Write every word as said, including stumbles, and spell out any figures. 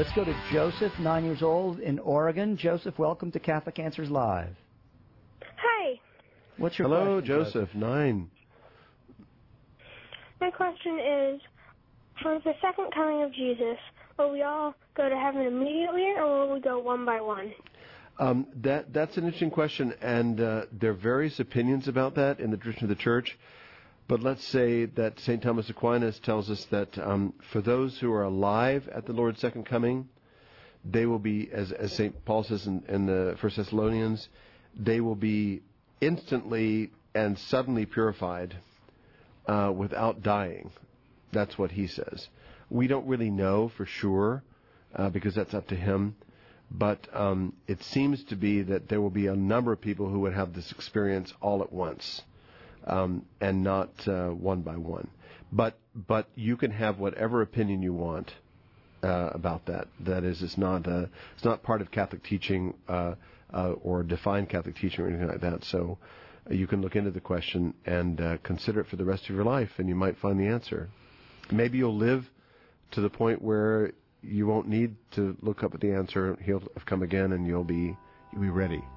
Let's go to Joseph, nine years old, in Oregon. Joseph, welcome to Catholic Answers Live. Hi. What's your Hello, question, Joseph, Joseph? nine. My question is, for the second coming of Jesus, will we all go to heaven immediately, or will we go one by one? Um, that that's an interesting question, and uh, there are various opinions about that in the tradition of the Church. But let's say that Saint Thomas Aquinas tells us that um, for those who are alive at the Lord's second coming, they will be, as, as Saint Paul says in, in the First Thessalonians, they will be instantly and suddenly purified uh, without dying. That's what he says. We don't really know for sure uh, because that's up to him. But um, it seems to be that there will be a number of people who would have this experience all at once, um, and not uh, one by one. But but you can have whatever opinion you want uh, about that. That is, it's not uh, it's not part of Catholic teaching uh, uh, or defined Catholic teaching or anything like that. So uh, you can look into the question and uh, consider it for the rest of your life, and you might find the answer. Maybe you'll live to the point where you won't need to look up at the answer. He'll have come again, and you'll be you'll be ready.